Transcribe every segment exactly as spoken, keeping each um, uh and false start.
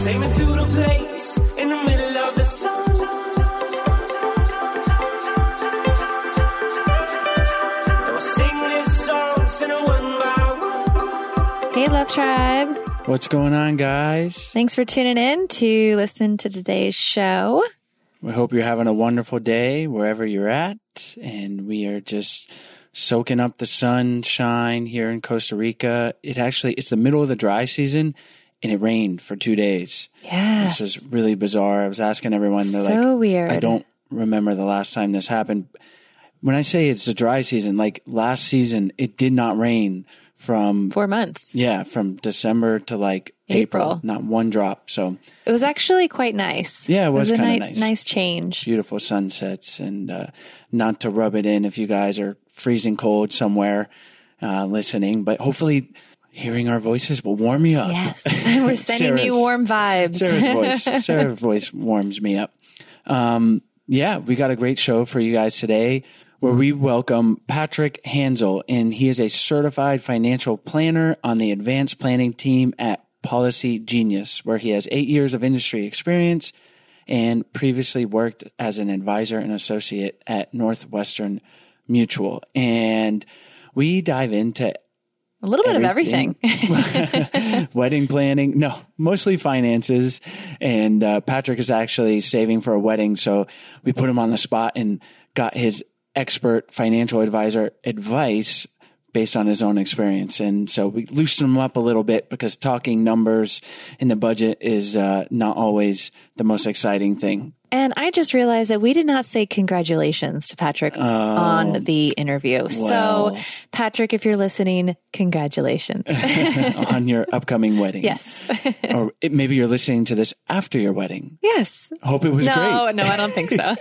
Take me to the place in the middle of the sun. And we'll sing this song, sing it one by one. Hey, Love Tribe. What's going on, guys? Thanks for tuning in to listen to today's show. We hope you're having a wonderful day wherever you're at. And we are just soaking up the sunshine here in Costa Rica. It actually, it's the middle of the dry season and it rained for two days. Yes. This was really bizarre. I was asking everyone, they're so like, weird. I don't remember the last time this happened. When I say it's the dry season, like last season, it did not rain from Four months. Yeah, from December to like April. April. Not one drop. So It was actually quite nice. Yeah, it was, it was a kind of nice, nice. nice change. Beautiful sunsets, and uh, not to rub it in if you guys are freezing cold somewhere uh, listening, but hopefully hearing our voices will warm you up. Yes, we're sending you warm vibes. Sarah's voice, Sarah's voice warms me up. Um, yeah, we got a great show for you guys today, where we welcome Patrick Hansel, and he is a certified financial planner on the advanced planning team at Policy Genius, where he has eight years of industry experience and previously worked as an advisor and associate at Northwestern Mutual. And we dive into A little bit everything. of everything. Wedding planning. No, mostly finances. And uh, Patrick is actually saving for a wedding. So we put him on the spot and got his expert financial advisor advice based on his own experience. And so we loosened him up a little bit because talking numbers in the budget is uh, not always the most exciting thing. And I just realized that we did not say congratulations to Patrick Oh, on the interview. well. So, Patrick, if you're listening, congratulations. On your upcoming wedding. Yes. Or it, maybe you're listening to this after your wedding. Yes. Hope it was no, great. no, I don't think so.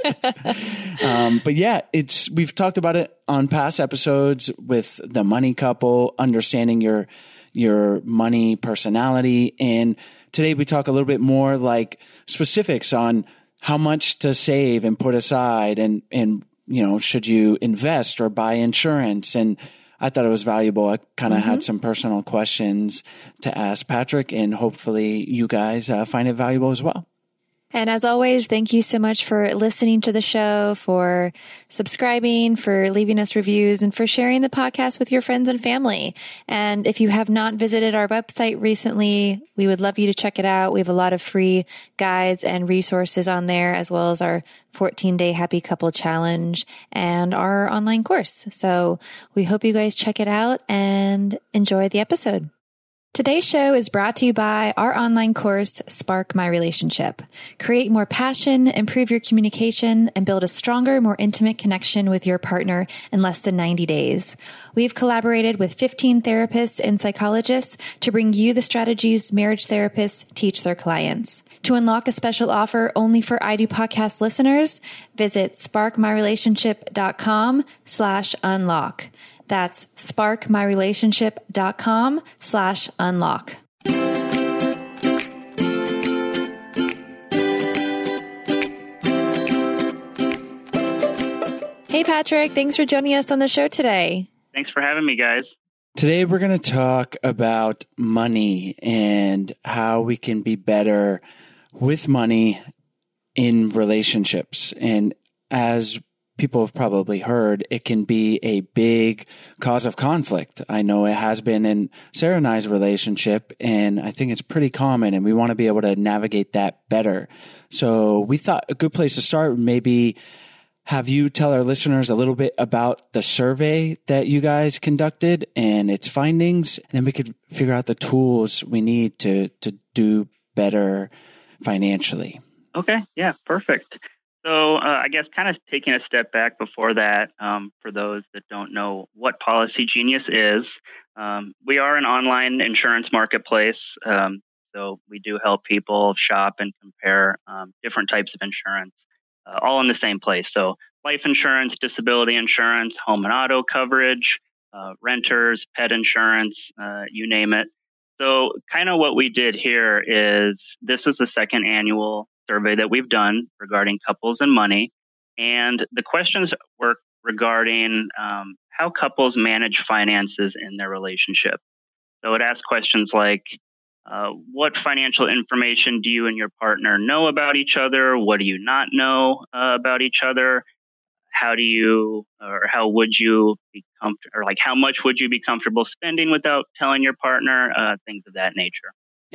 Um, but yeah, it's, we've talked about it on past episodes with the money couple, understanding your, your money personality. And today we talk a little bit more like specifics on how much to save and put aside, and, and, you know, should you invest or buy insurance? And I thought it was valuable. I kind of mm-hmm. had some personal questions to ask Patrick, and hopefully you guys uh, find it valuable as well. And as always, thank you so much for listening to the show, for subscribing, for leaving us reviews, and for sharing the podcast with your friends and family. And if you have not visited our website recently, we would love you to check it out. We have a lot of free guides and resources on there, as well as our fourteen-day Happy Couple Challenge and our online course. So we hope you guys check it out and enjoy the episode. Today's show is brought to you by our online course, Spark My Relationship. Create more passion, improve your communication, and build a stronger, more intimate connection with your partner in less than ninety days. We've collaborated with fifteen therapists and psychologists to bring you the strategies marriage therapists teach their clients. To unlock a special offer only for I Do Podcast listeners, visit sparkmyrelationship.com slash unlock. That's sparkmyrelationship.com slash unlock. Hey, Patrick. Thanks for joining us on the show today. Thanks for having me, guys. Today, we're going to talk about money and how we can be better with money in relationships. And as people have probably heard, it can be a big cause of conflict. I know it has been in Sarah and I's relationship, and I think it's pretty common, and we want to be able to navigate that better. So we thought a good place to start would maybe have you tell our listeners a little bit about the survey that you guys conducted and its findings, and then we could figure out the tools we need to, to do better financially. Okay. Yeah, perfect. So uh, I guess kind of taking a step back before that, um, for those that don't know what Policy Genius is, um, we are an online insurance marketplace. Um, so we do help people shop and compare um, different types of insurance, uh, all in the same place. So life insurance, disability insurance, home and auto coverage, uh, renters, pet insurance, uh, you name it. So kind of what we did here is this is the second annual survey that we've done regarding couples and money. And the questions were regarding um, how couples manage finances in their relationship. So it asked questions like, uh, what financial information do you and your partner know about each other? What do you not know uh, about each other? How do you, or how would you be comfortable, or like how much would you be comfortable spending without telling your partner? Uh, things of that nature.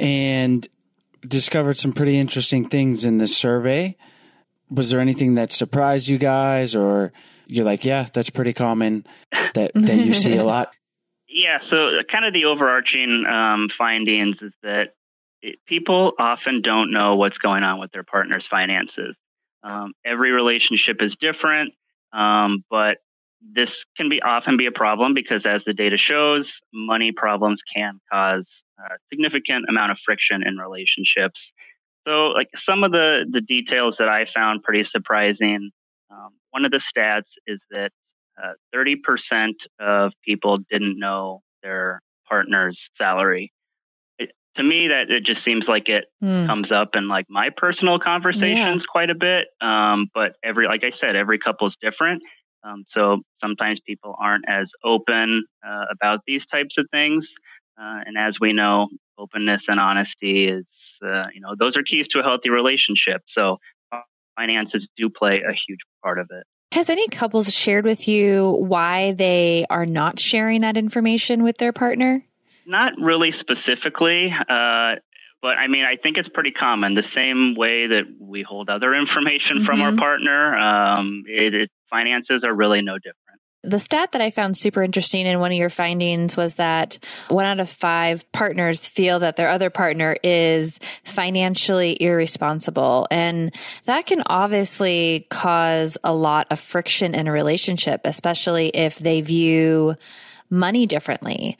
And discovered some pretty interesting things in this survey. Was there anything that surprised you guys, or you're like, yeah, that's pretty common that, that you see a lot? Yeah, so kind of the overarching um, findings is that it, people often don't know what's going on with their partner's finances. Um, every relationship is different, um, but this can be often be a problem because, as the data shows, money problems can cause a significant amount of friction in relationships. So, like some of the, the details that I found pretty surprising, um, one of the stats is that uh, thirty percent of people didn't know their partner's salary. It, to me, that it just seems like it mm. comes up in like my personal conversations yeah. quite a bit. Um, but every, like I said, every couple is different. Um, so sometimes people aren't as open uh, about these types of things. Uh, and as we know, openness and honesty is, uh, you know, those are keys to a healthy relationship. So finances do play a huge part of it. Has any couples shared with you why they are not sharing that information with their partner? Not really specifically, uh, but I mean, I think it's pretty common. The same way that we hold other information mm-hmm. from our partner, um, it, it, finances are really no different. The stat that I found super interesting in one of your findings was that one out of five partners feel that their other partner is financially irresponsible. And that can obviously cause a lot of friction in a relationship, especially if they view money differently.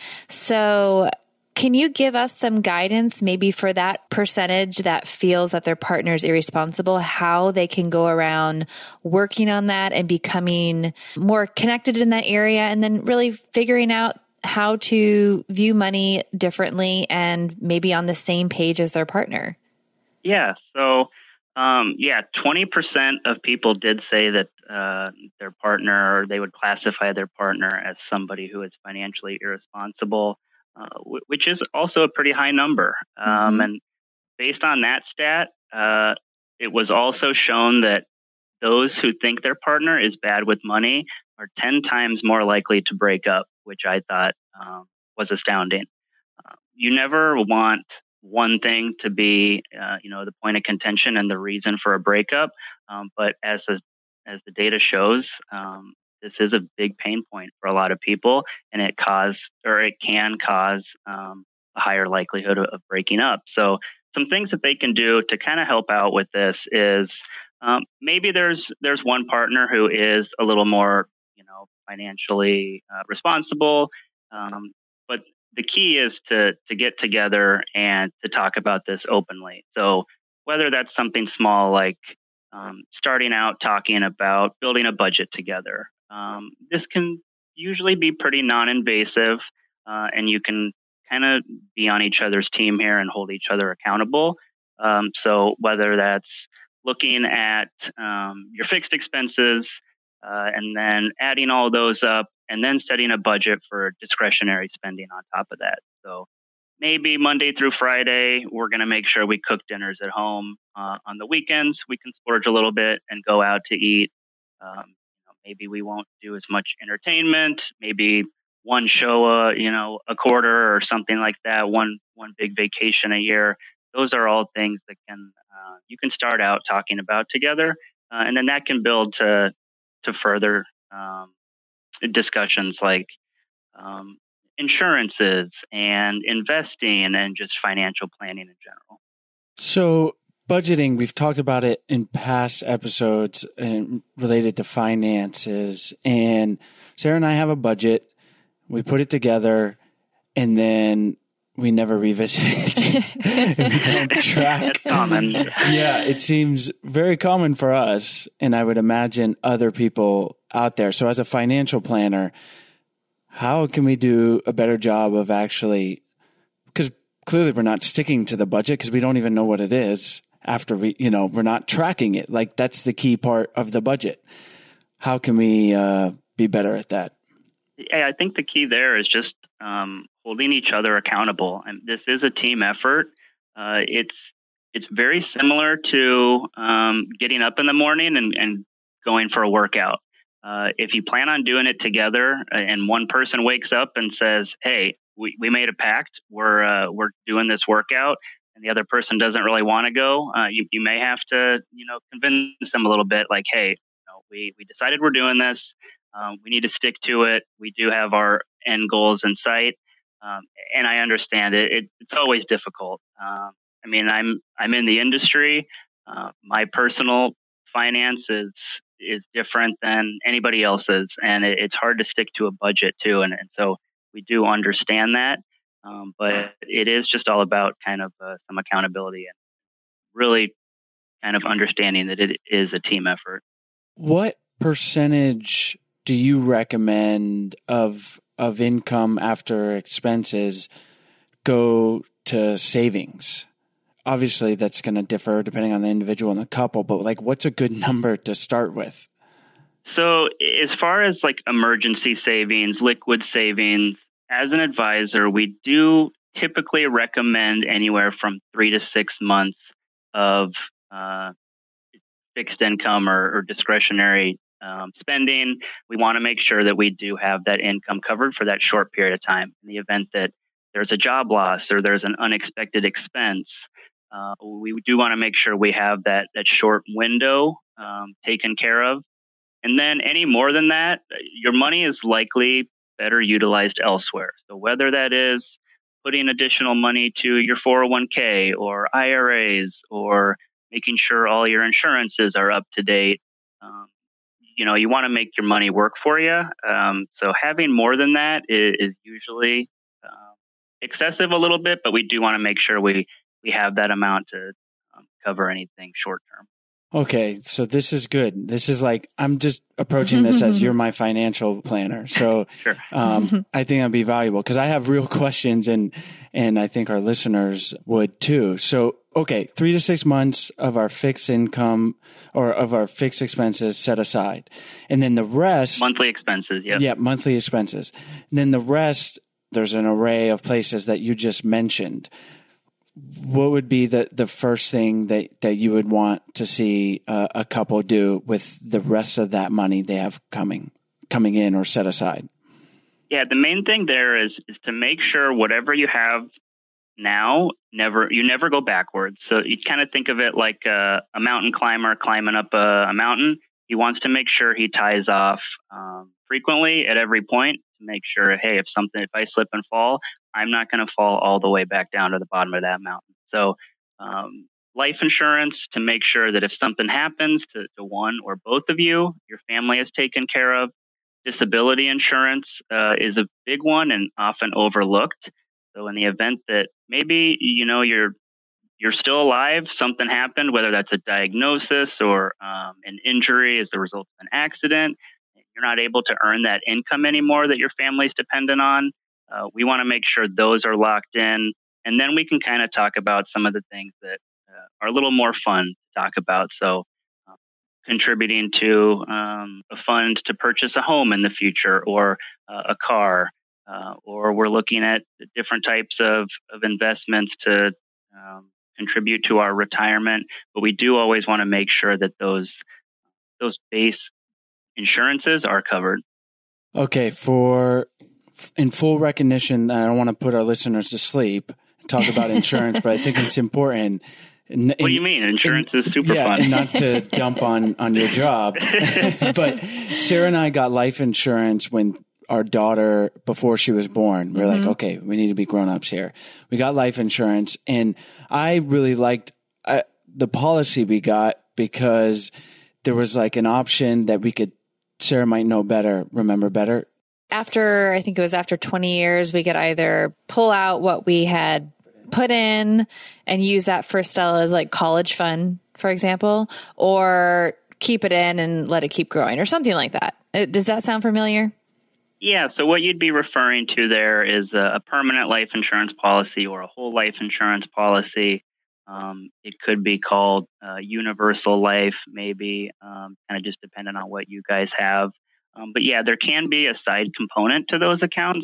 So can you give us some guidance maybe for that percentage that feels that their partner is irresponsible, how they can go around working on that and becoming more connected in that area, and then really figuring out how to view money differently and maybe on the same page as their partner? Yeah. So, um, yeah, twenty percent of people did say that uh, their partner, or they would classify their partner as somebody who is financially irresponsible. Uh, w- which is also a pretty high number. Um, mm-hmm. And based on that stat, uh, it was also shown that those who think their partner is bad with money are ten times more likely to break up, which I thought um, was astounding. Uh, you never want one thing to be, uh, you know, the point of contention and the reason for a breakup. Um, but as a, as the data shows, um, this is a big pain point for a lot of people, and it cause or it can cause um, a higher likelihood of, of breaking up. So some things that they can do to kind of help out with this is um, maybe there's there's one partner who is a little more, you know, financially uh, responsible, um, but the key is to to get together and to talk about this openly. So whether that's something small like um, starting out talking about building a budget together. Um, this can usually be pretty non-invasive, uh, and you can kind of be on each other's team here and hold each other accountable. Um, so whether that's looking at um, your fixed expenses uh, and then adding all those up and then setting a budget for discretionary spending on top of that. So maybe Monday through Friday, we're going to make sure we cook dinners at home. Uh, on the weekends, we can splurge a little bit and go out to eat. Um, Maybe we won't do as much entertainment, maybe one show, uh, you know, a quarter or something like that, one one big vacation a year. Those are all things that can uh, you can start out talking about together, uh, and then that can build to to further um, discussions like um, insurances and investing and just financial planning in general. So budgeting, we've talked about it in past episodes and related to finances. And Sarah and I have a budget. We put it together, and then we never revisit it. We don't track. That's common. Yeah, it seems very common for us, and I would imagine other people out there. So as a financial planner, how can we do a better job of actually, because clearly we're not sticking to the budget because we don't even know what it is. After we, you know, we're not tracking it. Like that's the key part of the budget. How can we uh, be better at that? Yeah, I think the key there is just um, holding each other accountable. And this is a team effort. Uh, it's it's very similar to um, getting up in the morning and, and going for a workout. Uh, if you plan on doing it together, uh, and one person wakes up and says, "Hey, we, we made a pact. We're uh, we're doing this workout," and the other person doesn't really want to go, uh, you you may have to you know convince them a little bit, like, "Hey, you know, we we decided we're doing this. Um, we need to stick to it. We do have our end goals in sight." Um, and I understand it. it. It's always difficult. Um, I mean, I'm I'm in the industry. Uh, my personal finance is is different than anybody else's, and it, it's hard to stick to a budget too. And, and so we do understand that, um, but it is just all about kind of uh, some accountability and really kind of understanding that it is a team effort. What percentage do you recommend of of income after expenses go to savings? Obviously, that's going to differ depending on the individual and the couple, but like, what's a good number to start with? So as far as like emergency savings, liquid savings, as an advisor, we do typically recommend anywhere from three to six months of uh, fixed income or, or discretionary um, spending. We want to make sure that we do have that income covered for that short period of time. In the event that there's a job loss or there's an unexpected expense, uh, we do want to make sure we have that, that short window um, taken care of. And then any more than that, your money is likely better utilized elsewhere. So whether that is putting additional money to your four oh one k or I R As, or making sure all your insurances are up to date, um, you know, you want to make your money work for you. Um, so having more than that is, is usually uh, excessive a little bit, but we do want to make sure we, we have that amount to um, cover anything short term. Okay, so this is good. This is like, I'm just approaching this as you're my financial planner. So Sure. um, I think that'd be valuable because I have real questions, and and I think our listeners would too. So, okay, three to six months of our fixed income or of our fixed expenses set aside. And then the rest. Monthly expenses, yeah. Yeah, monthly expenses. And then the rest, there's an array of places that you just mentioned. What would be the, the first thing that, that you would want to see uh, a couple do with the rest of that money they have coming coming in or set aside? Yeah, the main thing there is is to make sure whatever you have now, never you never go backwards. So you kind of think of it like a, a mountain climber climbing up a, a mountain. He wants to make sure he ties off um, frequently at every point to make sure, hey, if something, if I slip and fall, I'm not going to fall all the way back down to the bottom of that mountain. So um, life insurance to make sure that if something happens to, to one or both of you, your family is taken care of. Disability insurance uh, is a big one and often overlooked. So in the event that maybe, you know, you're you're still alive, something happened, whether that's a diagnosis or um, an injury as a result of an accident, you're not able to earn that income anymore that your family's dependent on. Uh, we want to make sure those are locked in. And then we can kind of talk about some of the things that uh, are a little more fun to talk about. So uh, contributing to um, a fund to purchase a home in the future, or uh, a car, uh, or we're looking at different types of, of investments to um, contribute to our retirement. But we do always want to make sure that those those base insurances are covered. Okay, for in full recognition that I don't want to put our listeners to sleep, talk about insurance, but I think it's important. In, what do you mean? Insurance in, is super yeah, fun. And not to dump on, on your job, but Sarah and I got life insurance when our daughter, before she was born. We we're mm-hmm. like, okay, we need to be grown-ups here. We got life insurance, and I really liked uh, the policy we got because there was like an option that we could, Sarah might know better, remember better. After, I think it was after twenty years, we could either pull out what we had put in and use that for Stella as like college fund, for example, or keep it in and let it keep growing or something like that. Does that sound familiar? Yeah. So what you'd be referring to there is a, a permanent life insurance policy or a whole life insurance policy. Um, it could be called uh, universal life, maybe, um, kind of just depending on what you guys have. Um, but yeah, there can be a side component to those accounts.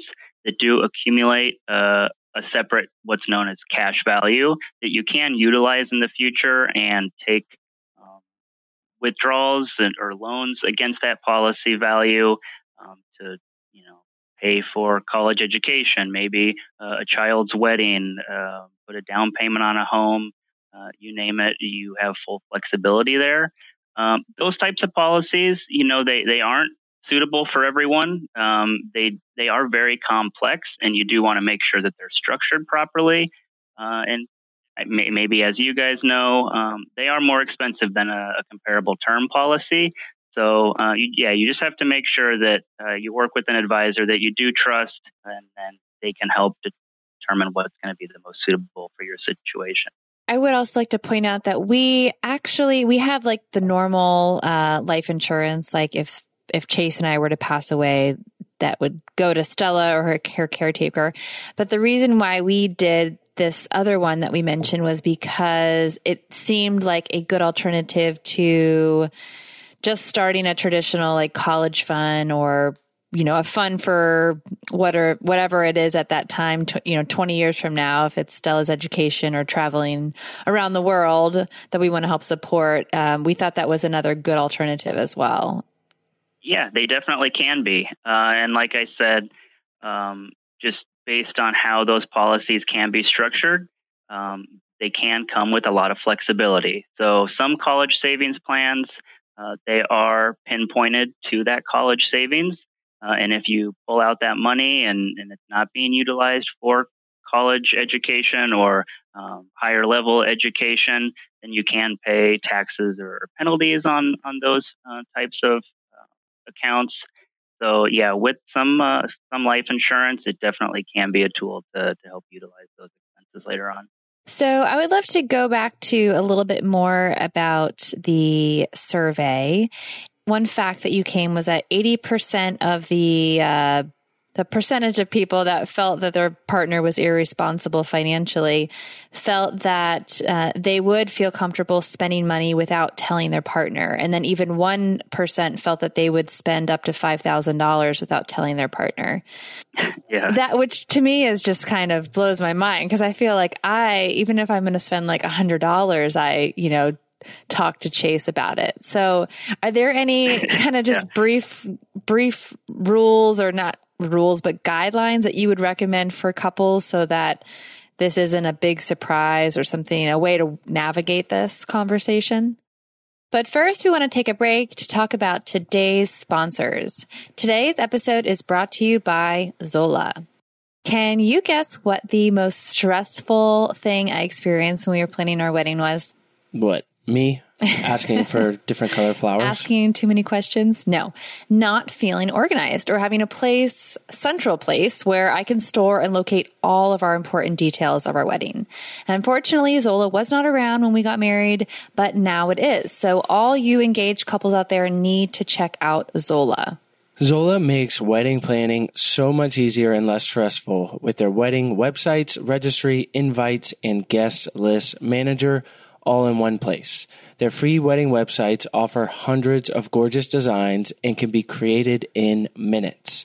that do accumulate uh, a separate, what's known as cash value, that you can utilize in the future and take um, withdrawals and, or loans against that policy value um, to, you know, pay for college education, maybe uh, a child's wedding, uh, put a down payment on a home, uh, you name it, you have full flexibility there. Um, those types of policies, you know, they, they aren't suitable for everyone. Um, they they are very complex, and you do want to make sure that they're structured properly. Uh, and may, maybe, as you guys know, um, they are more expensive than a, a comparable term policy. So, uh, you, yeah, you just have to make sure that uh, you work with an advisor that you do trust, and then they can help determine what's going to be the most suitable for your situation. I would also like to point out that we actually, we have like the normal uh, life insurance, like if if Chase and I were to pass away, that would go to Stella or her, her caretaker. But the reason why we did this other one that we mentioned was because it seemed like a good alternative to just starting a traditional like college fund, or, you know, a fund for what or whatever it is at that time, t- you know, twenty years from now, if it's Stella's education or traveling around the world that we want to help support. Um, we thought that was another good alternative as well. Yeah, they definitely can be. Uh, and like I said, um, just based on how those policies can be structured, um, they can come with a lot of flexibility. So some college savings plans, uh, they are pinpointed to that college savings. Uh, and if you pull out that money and, and it's not being utilized for college education or um, higher level education, then you can pay taxes or penalties on, on those uh, types of accounts. So yeah, with some uh, some life insurance, it definitely can be a tool to, to help utilize those expenses later on. So I would love to go back to a little bit more about the survey. One fact that you came was that eighty percent of the uh, the percentage of people that felt that their partner was irresponsible financially felt that uh, they would feel comfortable spending money without telling their partner. And then even one percent felt that they would spend up to five thousand dollars without telling their partner. Yeah. That, which to me is just kind of blows my mind, because I feel like I, even if I'm going to spend like one hundred dollars, I, you know, talk to Chase about it. So are there any kind of just yeah. brief, brief rules, or not rules, but guidelines that you would recommend for couples so that this isn't a big surprise or something, a way to navigate this conversation? But first, we want to take a break to talk about today's sponsors. Today's episode is brought to you by Zola. Can you guess what the most stressful thing I experienced when we were planning our wedding was? What? Me? Asking for different color flowers? Asking too many questions? No. Not feeling organized or having a place, central place, where I can store and locate all of our important details of our wedding. Unfortunately, Zola was not around when we got married, but now it is. So all you engaged couples out there need to check out Zola. Zola makes wedding planning so much easier and less stressful with their wedding websites, registry, invites, and guest list manager all in one place. Their free wedding websites offer hundreds of gorgeous designs and can be created in minutes.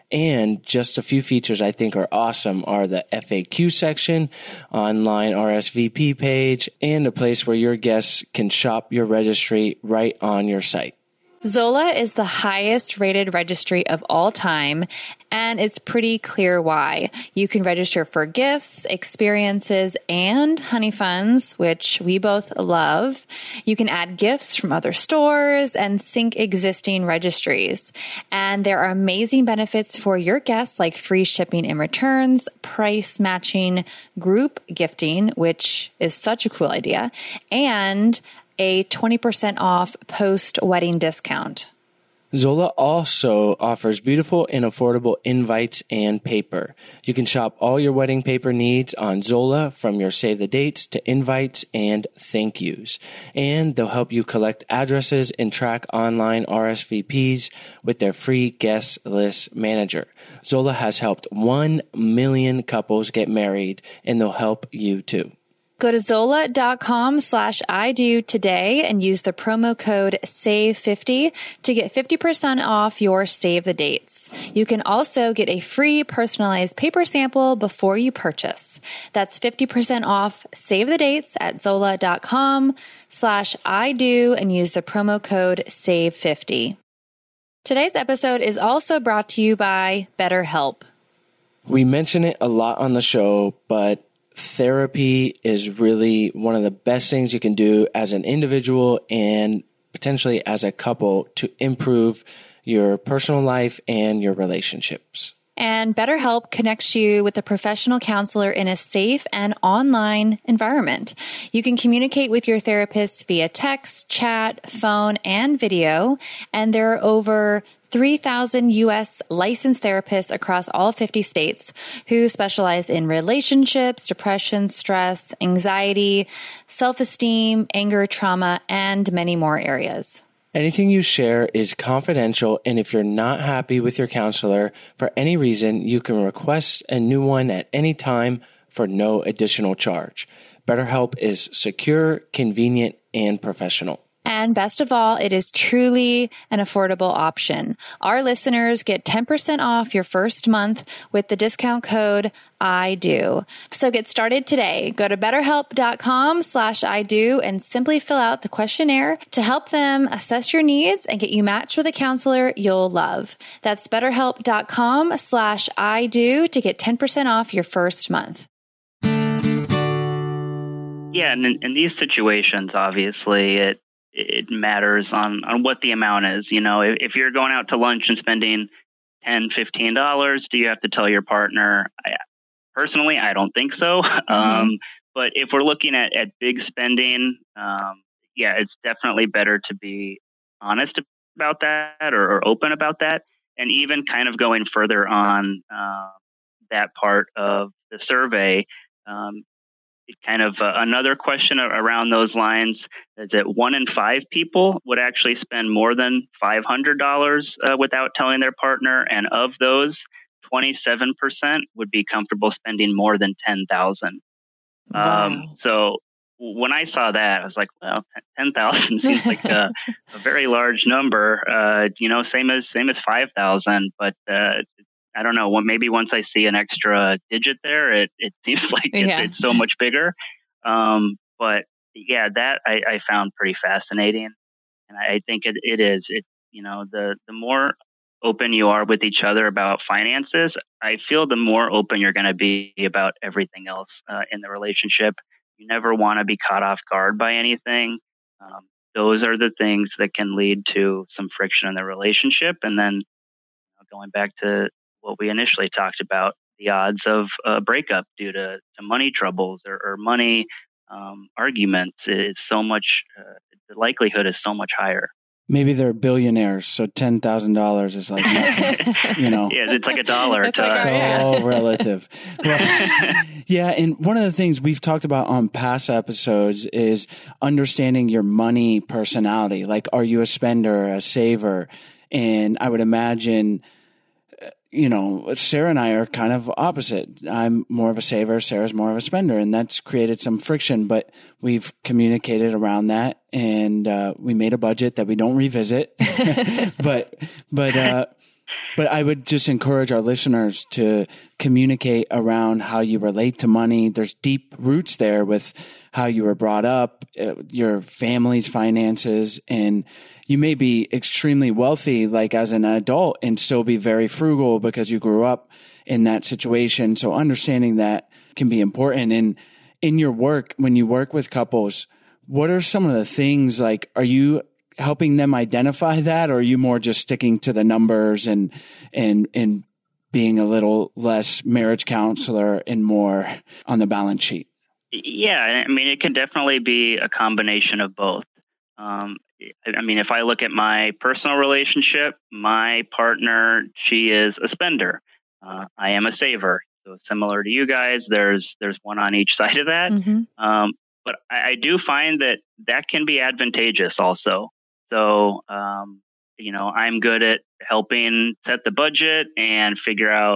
And just a few features I think are awesome are the F A Q section, online R S V P page, and a place where your guests can shop your registry right on your site. Zola is the highest rated registry of all time, and it's pretty clear why. You can register for gifts, experiences, and honey funds, which we both love. You can add gifts from other stores and sync existing registries. And there are amazing benefits for your guests, like free shipping and returns, price matching, group gifting, which is such a cool idea, and a twenty percent off post-wedding discount. Zola also offers beautiful and affordable invites and paper. You can shop all your wedding paper needs on Zola, from your save the dates to invites and thank yous. And they'll help you collect addresses and track online R S V Ps with their free guest list manager. Zola has helped one million couples get married, and they'll help you too. Go to Zola.com slash I do today and use the promo code save fifty to get fifty percent off your save the dates. You can also get a free personalized paper sample before you purchase. That's fifty percent off save the dates at Zola.com slash I do and use the promo code save fifty. Today's episode is also brought to you by BetterHelp. We mention it a lot on the show, but therapy is really one of the best things you can do as an individual and potentially as a couple to improve your personal life and your relationships. And BetterHelp connects you with a professional counselor in a safe and online environment. You can communicate with your therapist via text, chat, phone, and video. And there are over three thousand U S licensed therapists across all fifty states who specialize in relationships, depression, stress, anxiety, self-esteem, anger, trauma, and many more areas. Anything you share is confidential, and if you're not happy with your counselor for any reason, you can request a new one at any time for no additional charge. BetterHelp is secure, convenient, and professional. And best of all, it is truly an affordable option. Our listeners get ten percent off your first month with the discount code I do. So get started today. Go to betterhelp.com slash I do and simply fill out the questionnaire to help them assess your needs and get you matched with a counselor you'll love. That's betterhelp.com slash I do to get ten percent off your first month. Yeah, and in, in these situations, obviously, it it matters on, on what the amount is. You know, if, if you're going out to lunch and spending ten dollars, fifteen dollars, do you have to tell your partner? I, personally, I don't think so. Mm-hmm. Um, but if we're looking at, at big spending, um, yeah, it's definitely better to be honest about that or, or open about that. And even kind of going further on uh, that part of the survey, um, kind of uh, another question around those lines is that one in five people would actually spend more than five hundred dollars uh, without telling their partner. And of those, twenty-seven percent would be comfortable spending more than ten thousand dollars. Wow. Um, so when I saw that, I was like, well, ten thousand seems like a, a very large number, uh, you know, same as, same as five thousand, but uh, I don't know. Maybe once I see an extra digit there, it, it seems like it's, yeah. it's so much bigger. Um, but yeah, that I, I found pretty fascinating, and I think it, it is. It you know the the more open you are with each other about finances, I feel the more open you're going to be about everything else uh, in the relationship. You never want to be caught off guard by anything. Um, those are the things that can lead to some friction in the relationship, and then you know, going back to what we initially talked about, the odds of a breakup due to, to money troubles or, or money um, arguments is so much, uh, the likelihood is so much higher. Maybe they're billionaires, so ten thousand dollars is like nothing, you know. Yeah, it's like a dollar. It's like, so yeah. relative. Well, yeah, and one of the things we've talked about on past episodes is understanding your money personality. Like, are you a spender, a saver? And I would imagine, you know, Sarah and I are kind of opposite. I'm more of a saver. Sarah's more of a spender, and that's created some friction, but we've communicated around that, and uh, we made a budget that we don't revisit. but, but, uh, but I would just encourage our listeners to communicate around how you relate to money. There's deep roots there with how you were brought up, uh, your family's finances, and you may be extremely wealthy, like as an adult, and still be very frugal because you grew up in that situation. So understanding that can be important. And in your work, when you work with couples, what are some of the things, like, are you helping them identify that, or are you more just sticking to the numbers and, and, and being a little less marriage counselor and more on the balance sheet? Yeah, I mean, it can definitely be a combination of both. Um, I mean, if I look at my personal relationship, my partner, she is a spender. Uh, I am a saver. So similar to you guys, there's there's one on each side of that. Mm-hmm. Um, but I, I do find that that can be advantageous also. So, um, you know, I'm good at helping set the budget and figure out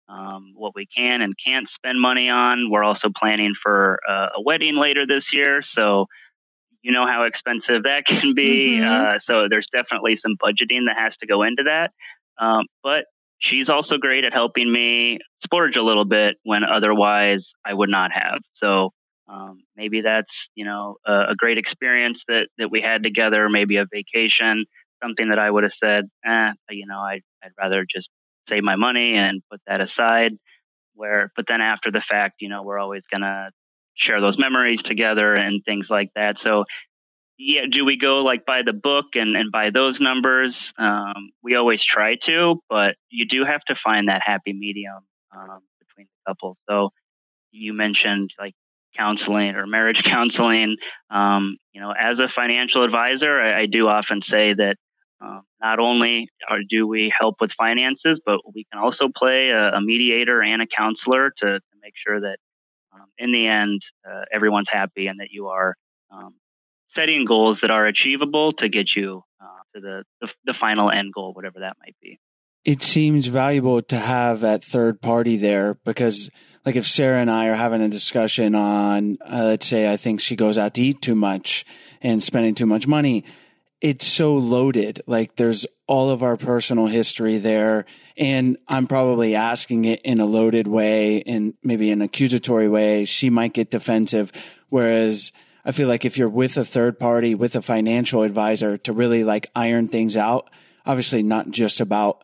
um, what we can and can't spend money on. We're also planning for uh, a wedding later this year. So you know how expensive that can be. Mm-hmm. Uh, so there's definitely some budgeting that has to go into that. Um, but she's also great at helping me splurge a little bit when otherwise I would not have. So um, maybe that's, you know, a, a great experience that, that we had together, maybe a vacation, something that I would have said, eh, you know, I, I'd rather just save my money and put that aside. Where, but then after the fact, you know, we're always going to share those memories together and things like that. So yeah, do we go like by the book and, and by those numbers? Um, we always try to, but you do have to find that happy medium um, between the couple. So you mentioned like counseling or marriage counseling. Um, you know, as a financial advisor, I, I do often say that um, not only are, do we help with finances, but we can also play a, a mediator and a counselor to, to make sure that um, in the end, uh, everyone's happy and that you are um, setting goals that are achievable to get you uh, to the, the the final end goal, whatever that might be. It seems valuable to have that third party there because, like, if Sarah and I are having a discussion on, uh, let's say, I think she goes out to eat too much and spending too much money, it's so loaded. Like, there's all of our personal history there, and I'm probably asking it in a loaded way and maybe an accusatory way. She might get defensive, whereas I feel like if you're with a third party, with a financial advisor to really like iron things out, obviously not just about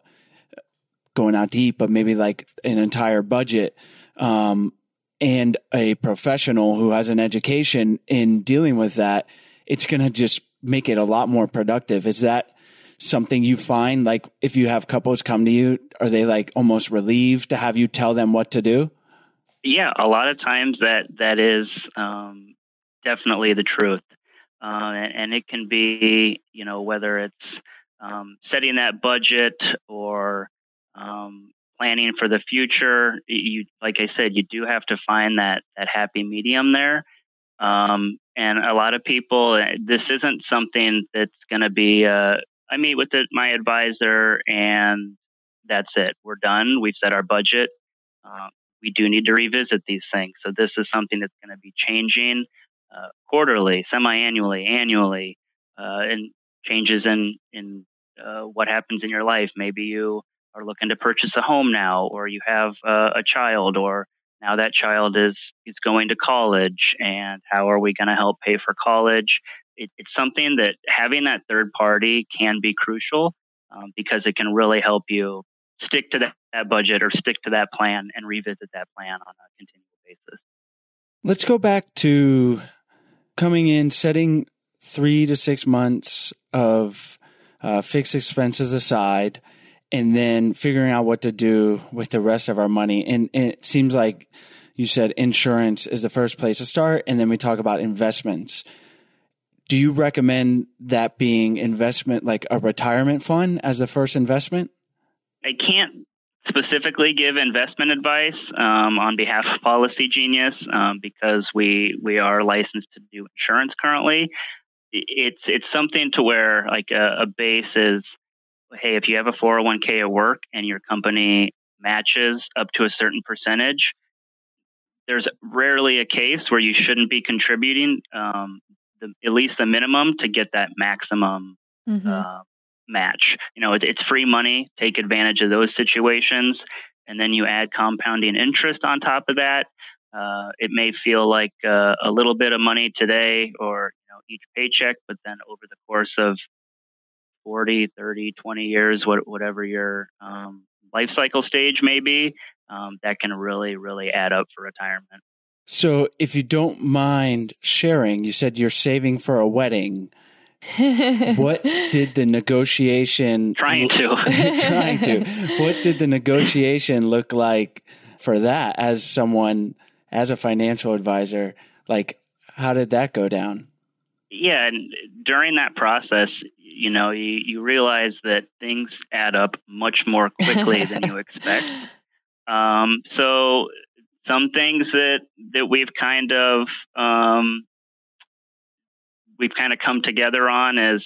going out to eat, but maybe like an entire budget, um, and a professional who has an education in dealing with that, it's going to just make it a lot more productive. Is that something you find? Like if you have couples come to you, are they like almost relieved to have you tell them what to do? Yeah, a lot of times that that is, um, definitely the truth. Uh, and, and it can be, you know, whether it's um, setting that budget or um, planning for the future. You, like I said, you do have to find that, that happy medium there. Um, and a lot of people, this isn't something that's going to be, uh, I meet with the, my advisor and that's it. We're done. We've set our budget. Uh, we do need to revisit these things. So this is something that's going to be changing Uh, quarterly, semi-annually, annually, uh, and changes in in uh, what happens in your life. Maybe you are looking to purchase a home now, or you have uh, a child, or now that child is is going to college, and how are we going to help pay for college? It, it's something that having that third party can be crucial um, because it can really help you stick to that, that budget or stick to that plan and revisit that plan on a continual basis. Let's go back to coming in, setting three to six months of uh, fixed expenses aside, and then figuring out what to do with the rest of our money. And, and it seems like you said insurance is the first place to start, and then we talk about investments. Do you recommend that being investment, like a retirement fund as the first investment? I can't specifically give investment advice um, on behalf of Policy Genius um, because we we are licensed to do insurance currently. It's it's something to where like a, a base is, hey, if you have a four oh one k at work and your company matches up to a certain percentage, there's rarely a case where you shouldn't be contributing um, the, at least the minimum to get that maximum mm-hmm. uh, match. You know, it, it's free money. Take advantage of those situations. And then you add compounding interest on top of that. Uh, it may feel like uh, a little bit of money today or you know each paycheck, but then over the course of forty, thirty, twenty years, what, whatever your um, life cycle stage may be, um, that can really, really add up for retirement. So if you don't mind sharing, you said you're saving for a wedding. What did the negotiation trying to trying to what did the negotiation look like for that as someone as a financial advisor? Like, how did that go down? Yeah, and during that process, you know, you, you realize that things add up much more quickly than you expect. Um, so some things that that we've kind of um, we've kind of come together on is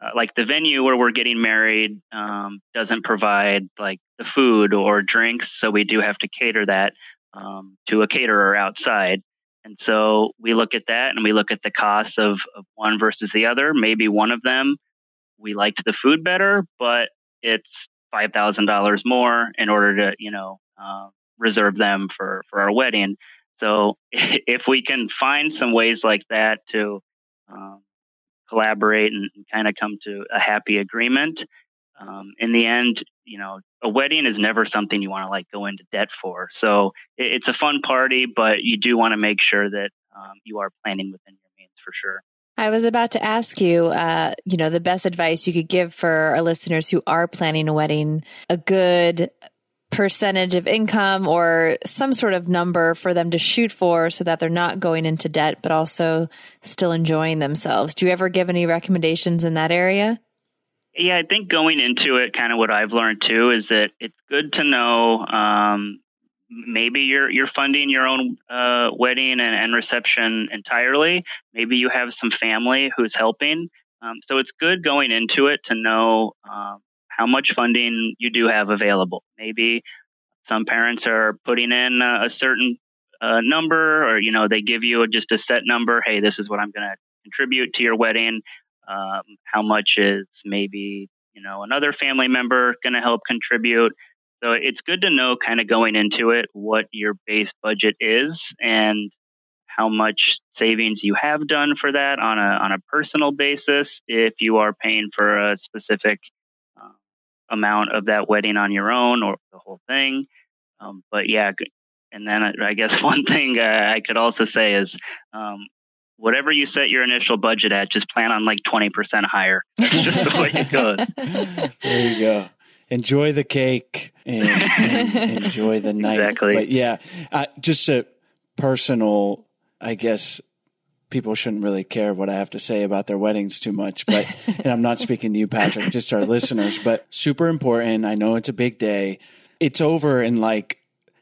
uh, like the venue where we're getting married um, doesn't provide like the food or drinks, so we do have to cater that um, to a caterer outside. And so we look at that and we look at the cost of, of one versus the other. Maybe one of them, we liked the food better, but it's five thousand dollars more in order to, you know, uh, reserve them for, for our wedding. So if we can find some ways like that to um, collaborate and kind of come to a happy agreement, um, in the end, you know, a wedding is never something you want to like go into debt for. So it, it's a fun party, but you do want to make sure that um, you are planning within your means for sure. I was about to ask you, uh, you know, the best advice you could give for our listeners who are planning a wedding, a good percentage of income or some sort of number for them to shoot for so that they're not going into debt, but also still enjoying themselves. Do you ever give any recommendations in that area? Yeah, I think going into it, kind of what I've learned too, is that it's good to know um, maybe you're you're funding your own uh, wedding and, and reception entirely. Maybe you have some family who's helping. Um, so it's good going into it to know um, how much funding you do have available. Maybe some parents are putting in a, a certain uh, number, or you know they give you a, just a set number. Hey, this is what I'm going to contribute to your wedding. Um, how much is maybe, you know, another family member going to help contribute? So it's good to know kind of going into it what your base budget is and how much savings you have done for that on a on a personal basis if you are paying for a specific uh, amount of that wedding on your own or the whole thing. Um, but yeah, and then I, I guess one thing uh, I could also say is um, whatever you set your initial budget at, just plan on like twenty percent higher. That's just the way it goes. There you go. Enjoy the cake and, and enjoy the night. Exactly. But yeah, uh, just a personal, I guess people shouldn't really care what I have to say about their weddings too much, but, and I'm not speaking to you, Patrick, just our listeners, but super important. I know it's a big day. It's over in like,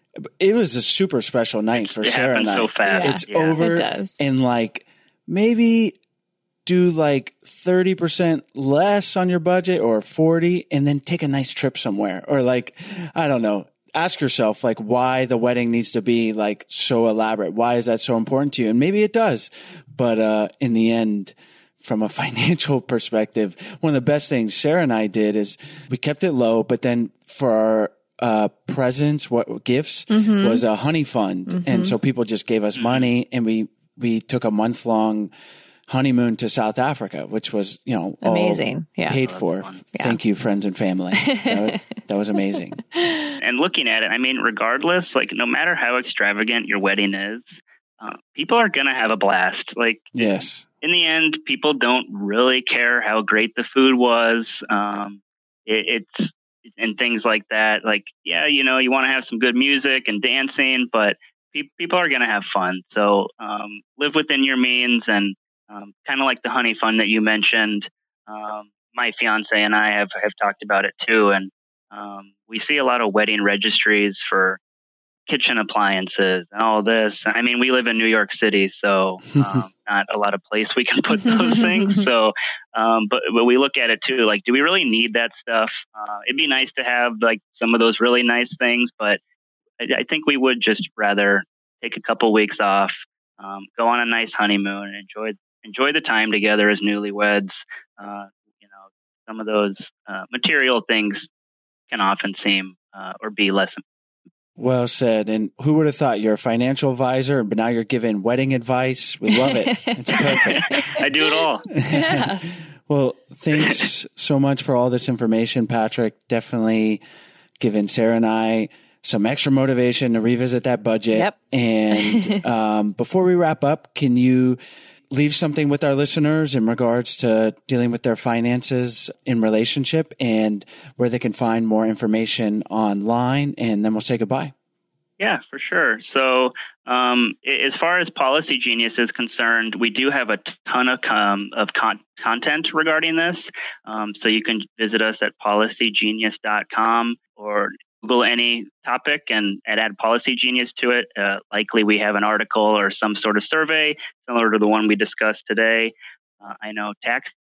it was a super special night for it Sarah and I. So fast. Yeah. It's yeah. over It does. in like maybe do like thirty percent less on your budget or forty and then take a nice trip somewhere or like, I don't know, ask yourself like why the wedding needs to be like so elaborate. Why is that so important to you? And maybe it does, but, uh, in the end, from a financial perspective, one of the best things Sarah and I did is we kept it low, but then for our uh, presents, what gifts mm-hmm. was a honey fund. Mm-hmm. And so people just gave us money and we, we took a month long honeymoon to South Africa, which was, you know, amazing. Yeah. paid for. Yeah. Thank you, friends and family. That was, that was amazing. And looking at it, I mean, regardless, like no matter how extravagant your wedding is, uh, people are going to have a blast. Like, yes. In the end, people don't really care how great the food was. Um, it, it's, and things like that. Like, yeah, you know, you want to have some good music and dancing, but pe- people are going to have fun. So um, live within your means and um, kind of like the honey fund that you mentioned. Um, my fiance and I have, have talked about it too. And um, we see a lot of wedding registries for kitchen appliances and all this. I mean, we live in New York City, so um, not a lot of place we can put those things. So, um, but, but we look at it too, like, do we really need that stuff? Uh, it'd be nice to have like some of those really nice things, but I, I think we would just rather take a couple weeks off, um, go on a nice honeymoon and enjoy, enjoy the time together as newlyweds. Uh, you know, some of those uh, material things can often seem uh, or be less important. Well said. And who would have thought you're a financial advisor, but now you're giving wedding advice? We love it. It's perfect. I do it all. Yes. Well, thanks so much for all this information, Patrick. Definitely giving Sarah and I some extra motivation to revisit that budget. Yep. And um, before we wrap up, can you leave something with our listeners in regards to dealing with their finances in relationship and where they can find more information online, and then we'll say goodbye. Yeah, for sure. So um, as far as Policy Genius is concerned, we do have a ton of, um, of con- content regarding this. Um, so you can visit us at policy genius dot com or Google any topic and, and add Policy Genius to it. Uh, likely we have an article or some sort of survey similar to the one we discussed today. Uh, I know tax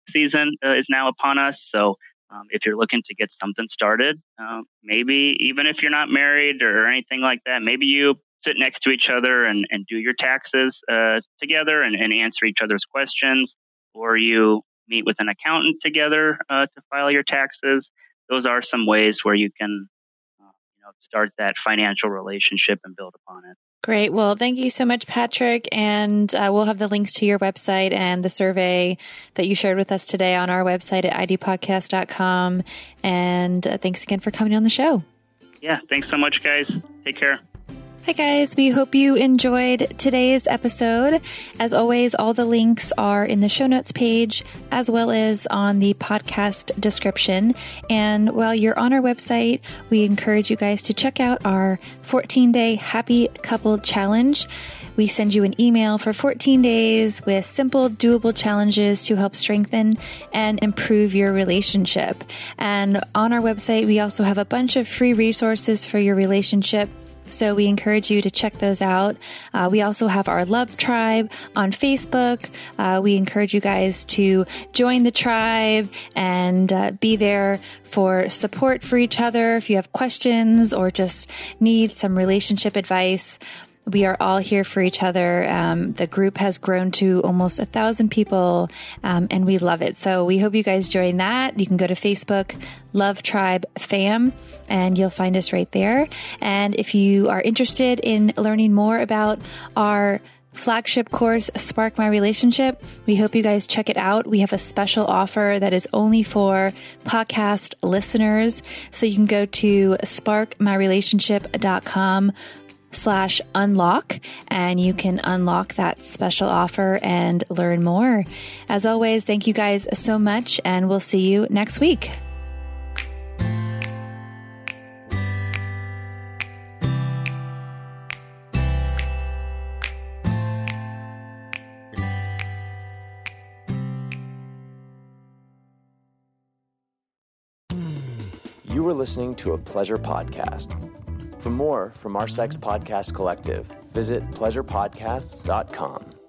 season uh, is now upon us. So um, if you're looking to get something started, uh, maybe even if you're not married or anything like that, maybe you sit next to each other and, and do your taxes uh, together and, and answer each other's questions, or you meet with an accountant together uh, to file your taxes. Those are some ways where you can uh, you know, start that financial relationship and build upon it. Great. Well, thank you so much, Patrick. And uh, we'll have the links to your website and the survey that you shared with us today on our website at I D podcast dot com. And uh, thanks again for coming on the show. Yeah. Thanks so much, guys. Take care. Hi, guys. We hope you enjoyed today's episode. As always, all the links are in the show notes page, as well as on the podcast description. And while you're on our website, we encourage you guys to check out our fourteen-day Happy Couple Challenge. We send you an email for fourteen days with simple, doable challenges to help strengthen and improve your relationship. And on our website, we also have a bunch of free resources for your relationship. So we encourage you to check those out. Uh, we also have our Love Tribe on Facebook. Uh, we encourage you guys to join the tribe and uh, be there for support for each other. If you have questions or just need some relationship advice, we are all here for each other. Um, the group has grown to almost a thousand people, um, and we love it. So we hope you guys join that. You can go to Facebook, Love Tribe Fam, and you'll find us right there. And if you are interested in learning more about our flagship course, Spark My Relationship, we hope you guys check it out. We have a special offer that is only for podcast listeners. So you can go to spark my relationship dot com slash unlock, and you can unlock that special offer and learn more. As always, thank you guys so much, and we'll see you next week. You were listening to a Pleasure Podcast. For more from our Sex Podcast Collective, visit pleasure podcasts dot com.